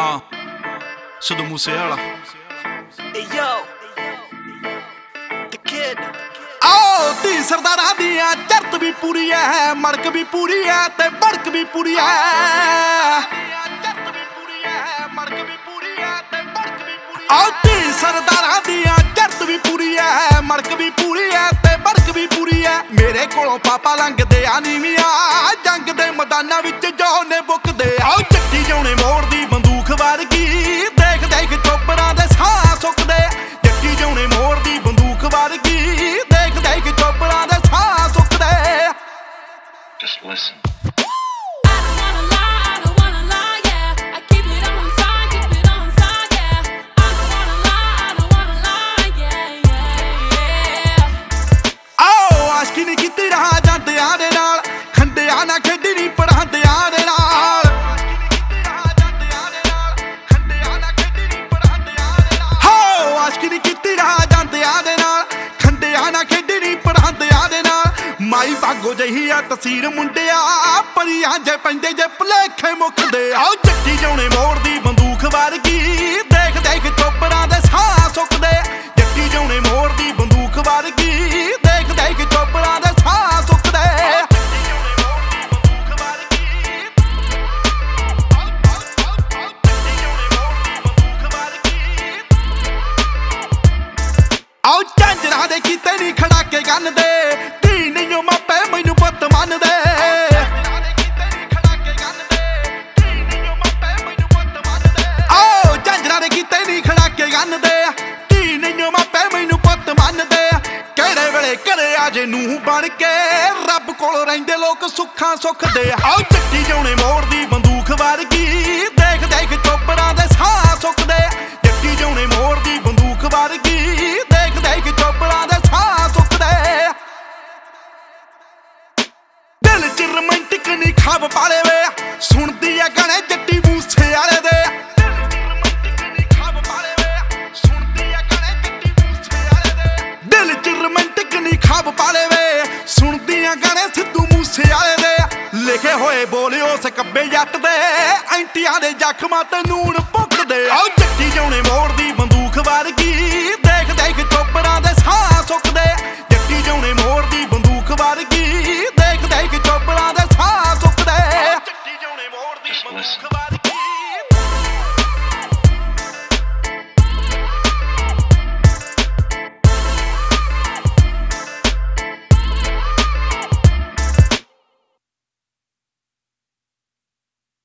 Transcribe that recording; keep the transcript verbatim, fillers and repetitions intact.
ਹਾਂ ਸਿੱਧੂ ਮੂਸੇ ਵਾਲਾ ਆਓ ਤੀ ਸਰਦਾਰਾਂ ਦੀਆਂ ਚਰਤ ਵੀ ਪੂਰੀ ਐ, ਮੜਕ ਵੀ ਪੂਰੀ ਐ ਤੇ ਬੜਕ ਵੀ ਪੂਰੀ ਐ। ਆਓ ਤੀ ਸਰਦਾਰਾਂ ਦੀਆਂ ਚਰਤ ਵੀ ਪੂਰੀ ਐ, ਮੜਕ ਵੀ ਪੂਰੀ ਐ ਤੇ ਬੜਕ ਵੀ ਪੂਰੀ ਐ। ਮੇਰੇ ਕੋਲੋਂ ਪਾਪਾ ਲੰਘਦੇ ਆ ਨੀਵੀਆਂ, ਜੰਗ ਦੇ ਮੈਦਾਨਾਂ ਵਿੱਚ ਜੋ ਨੇ ਬੁੱਕਦੇ। ਆਓ ਚੱਟੀ ਜਾਉਣੇ ਮੋੜ ਦੀ ਬੰਦੂਕ ਵਰਗੀ, ਦੇਖ ਦੇਖ ਚੋਪੜਾਂ ਦੇ ਸਾਹ ਸੁੱਕਦੇ। ਚੱਟੀ ਜਾਉਣੇ ਮੋੜ ਦੀ ਬੰਦੂਕ ਵਰਗੀ, ਦੇਖ ਦੇਖ ਚੋਪੜਾਂ ਦੇ ਸਾਹ ਸੁੱਕਦੇ। Just listen. ਮਾਈ ਭਾਗੋ ਜਹੀ ਆ ਤਸੀਰ ਮੁੰਡਿਆ, ਪਰੀਆਂ ਜੇ ਪੈਂਦੇ ਜੇ ਭੁਲੇਖੇ ਮੁੱਕਦੇ। ਆਓ ਚੱਟੀ ਜਾਉਣੇ ਮੋੜ ਦੀ ਬੰਦੂਕ ਵਰਗੀ, ਦੇਖ ਦੇਖ ਚੋਪੜਾਂ ਦੇ ਸਾਹ ਸੁੱਕਦੇ। ਚੱਟੀ ਜਾਉਣੇ ਮੋੜ ਦੀ ਬੰਦੂਕ ਵਰਗੀ, ਦੇਖ ਦੇਖ ਚੋਪੜਾਂ ਦੇ ਸਾਹ ਸੁੱਕਦੇ। ਆਓ ਝਾਂਜਰਾਂ ਦੇ ਕੀਤੇ ਨੀ ਖੜਾਕੇ ਗੰਨ ਦੇ, ਧੀ ਨਹੀਂ ਮਾਪੇ ਮੈਨੂੰ ਪੁੱਤ ਮੰਨਦੇ। ਆਓ ਝਾਂਜਰਾਂ ਦੇ ਕੀਤੇ ਨੀ ਖੜਾਕੇ ਗੰਨ ਦੇ, ਧੀ ਨਹੀਂ ਮਾਪੇ ਮੈਨੂੰ ਪੁੱਤ ਮੰਨਦੇ। ਕਿਹੜੇ ਵੇਲੇ ਘਰੇ ਆ ਜੇ ਨੂੰਹ ਬਣ ਕੇ, ਰੱਬ ਕੋਲ ਰਹਿੰਦੇ ਲੋਕ ਸੁੱਖਾਂ ਸੁੱਖਦੇ। ਆਓ ਚੱਟੀ ਜਾਉਣੇ ਮੋੜ ਦੀ ਬੰਦੂਕ ਵਰਗੀ, ਦੇਖ ਦੇਖ ਚੋਪੜਾਂ ਦੇ ਸਾਹ ਸੁੱਕਦੇ। ਚੱਟੀ ਜਾਉਣੇ ਮੋੜ ਦੀ ਬੰਦੂਕ ਵਰਗੀ, ਦੇਖ ਦੇਖ ਚੋਪੜਾਂ ਦੇ ਸਾਹ ਸੁੱਕਦੇ। ਦਿਲ ਚ ਰੋਮਾਂਟਿਕ ਨੀ ਖਾਬ ਪਾਲੇ ਵੇ, ਸੁਣਦੀ ਆ ਗਾਣੇ ਜੱਟੀ ਮੂਸੇ ਵਾਲੇ ਦੇ। ਦਿਲ ਚ ਰੋਮਾਂਟਿਕ ਨੀ ਖਾਬ ਪਾਲੇ ਵੇ, ਸੁਣਦੀ ਆ ਗਾਣੇ ਸਿੱਧੂ ਮੂਸੇ ਵਾਲੇ ਦੇ। ਲਿਖੇ ਹੋਏ ਬੋਲੇ ਉਸ ਕੱਬੇ ਜੱਟ ਦੇ, ਐਂਟੀਆਂ ਦੇ ਜ਼ਖਮਾਂ ਤੇ ਨੂਣ ਭੁੱਕਦੇ। ਆਓ ਚੱਟੀ ਜਾਉਣੇ ਮੋੜ ਦੀ ਬੰਦੂਕ ਵਰਗੀ, ਦੇਖ ਦੇਖ ਚੋਪੜਾਂ ਦੇ ਸਾਹ ਸੁੱਕਦੇ। ਚੱਟੀ ਜਾਉਣੇ ਮੋੜ ਦੀ ਬੰਦੂਕ ਵਰਗੀ, ਦੇਖ ਦੇਖ ਚੋਪੜਾਂ ਦੇ ਸਾਹ ਸੁੱਕਦੇ। ਚੱਟੀ ਜਾਉਣੇ ਮੋੜ ਦੀ ਬੰਦੂਕ